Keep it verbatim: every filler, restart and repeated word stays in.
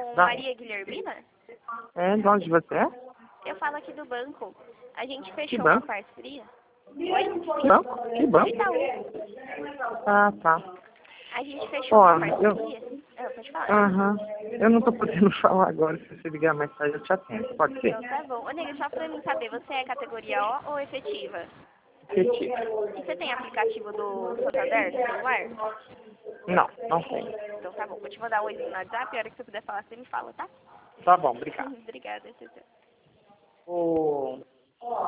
com Da... Maria Guilhermina? É, de onde você é? Eu falo aqui do banco. A gente Que fechou banco? uma parceria. Oi? Que banco? Que banco? Itaú. Ah, tá. A gente fechou Ó, uma eu... parceria. Ah, pode falar. Aham. Eu não tô podendo falar agora. Se você ligar mais tarde, eu te atendo. Pode ser? Então tá bom. Ô, nega, só pra mim saber, você é categoria O ou efetiva? Efetivo. E você tem aplicativo do Santander no celular? Não, não tem. Então tá bom. Vou te mandar um oizinho no WhatsApp. A hora que você puder falar, você me fala, tá? Tá bom, obrigado. Obrigada, tchau, tchau. O...